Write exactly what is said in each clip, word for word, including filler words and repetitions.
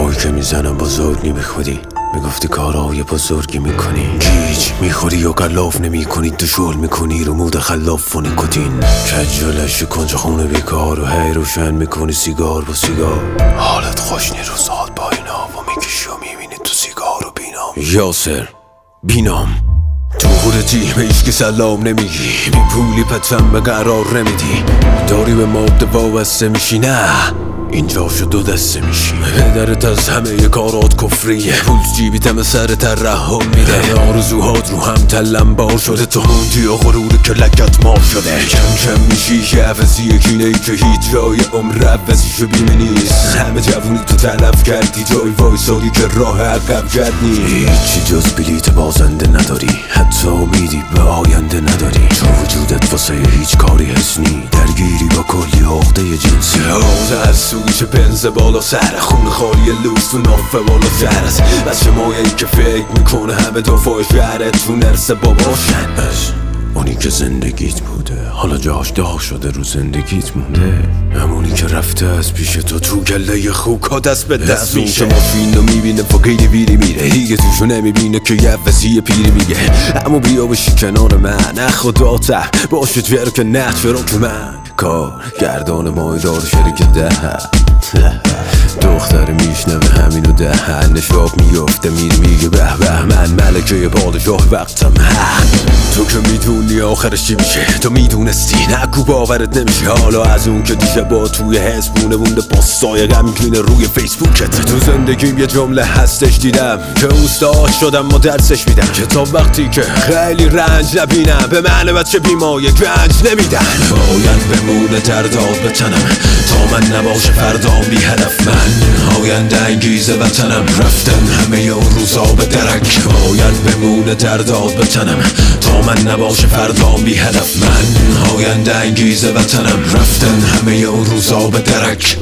حرفایی که میزنم بزرگ نمیخوری، میگفتی کارهای بزرگی میکنی، گیج میخوری و قلاف نمی کنی، تو شل میکنی رو مود خلاف فونی کتین کجالش کنج خونه بیکار و هی روشن میکنی سیگار با سیگار. حالت خوش روزات با اینا و میکشی و میبینی تو سیگار و بینام. یاسر بینام تو خودتی به ایش که سلام نمیگی، بی پولی پتم به قرار نمیدی، داری به مبده وابسته میشی، نه اینجا شو دو دسته میشی. پدرت از همه ی کارات کفریه، پول جیبیتم سر ترحم میده، آرزوهات رو هم تلم بار شده، تو موندی و غروری که لگت مار شده. کم کم میشی که عوضی کینه ای که هیچ جای عمر عوضیشو بیمه نیست. همه جوونی تو تلف کردی، جای وایسادی که راه عقب جد نیست. هیچی جز بلیت بازنده نداری، حتی امیدی به آینده نداری، تو وجودت واسه هیچ کاری حس نی، درگیری با کلی عقده جنسی. از سویچ بنز بالا سر، خون خالی لوس تو نافه بالا سر، از بچه مایه‌ای که فکر میکنه همه دفاع شهرت تو نرسه باباشن. از اونی که زندگیت بوده حالا جاش داغ شده رو زندگیت مونده، همونی که رفته از پیش تو تو گله خوکا دست به دست میشه. ماشین رو میبینه فقیری بیری میره، دیگه توشو نمیبینه که یه وزی پیری میگه، اما بیا بشی کنار من، نه خدا ته باشه جر که نه چرا که من کار گردان مایدار شرکت ده دختر میشنوه همینو دهنش آب میفته میره میگه به به من ملکه پادشاه وقتم. تو که میدونی آخرش چی میشه، تو میدونستی نگو باورت نمیشه، حالا از اون که دیشه با توی حسبونه مونده پاستای غمگینه روی فیسبوکت. تو زندگیم یه جمله هستش دیدم که استاد شدم و درسش میدم، که تا وقتی که خیلی رنج نبینم به من بچه بیمایه گنج نمیدن. باید بمونه درداد به تنم تا من نباشه فردام بی هدف، من آینده انگیز وطنم، رفتن همه اون روزا به درک. باید بمونه درداد به تنم تا من نباشه فردام بی هدف، من آینده انگیز وطنم، رفتن همه اون روزا به درک.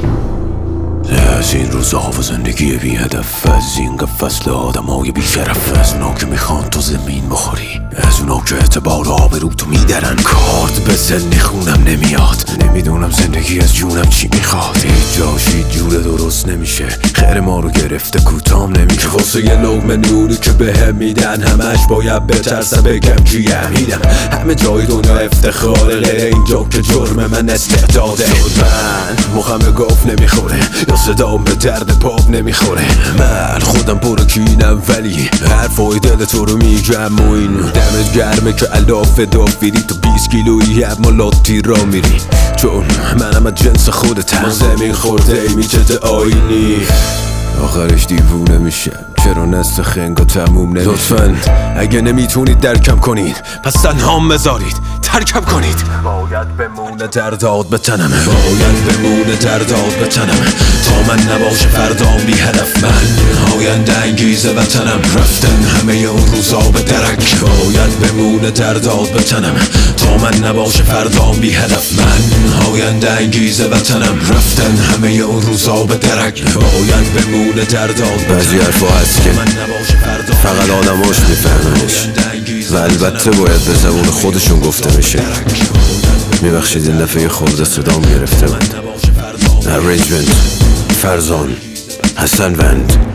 از این روزا و زندگی بی هدف، از این فصل آدم های بی شرف، از اونا که میخوان تو زمین بخوری، از اونا که اعتبار آبرو تو میدرن. کارت به سن خونم نمیاد، نمیدونم زندگی از جونم چی میخواد، هیچ جاش هیچ جور درست نمیشه، خیر ما رو گرفته کوتام نمیشه. واسه یه لقمه نوری که بهم میدن همش باید بترسم بگم کیم میدم، همه جای دنیا افتخاره، غیر اینجا که جرم من استعداده. من مخم به گفت نمیخوره یا صدام به درد پاپ نمیخوره، من خودم پر کینم ولی حرفای دل تو رو میگم و این دمت گرمه که الاف دافیری تو بیست کیلویی اما لاتی را میری، چون منم از جنس خودتم، زمین خورده ای میچته آینی، آخرش دیوونه میشم چرا نست خنگا تموم نمیشه. لطفاً اگه نمیتونید درکم کنید پس تنهام بذارید ترکم کنید. باید بمونه درداد به تنم، باید بمونه درداد به تنم تا من نباشه فردام بی هدف، من آینده انگیز وطنم، رفتن همه اون روزا به درک. باید بمونه درداد به تنم تا من نباشه فردام بی هدف، من آینده انگیز وطنم، رفتن همه اون روزا به درک. باید بمونه درداد به بعضی حرفا هست که فقط آدماش میفهمنش و البته باید به زبون خودشون گفته میشه. میبخشید این دفعه خورده صدام گرفته من. ارنجمنت فرزان حسن وند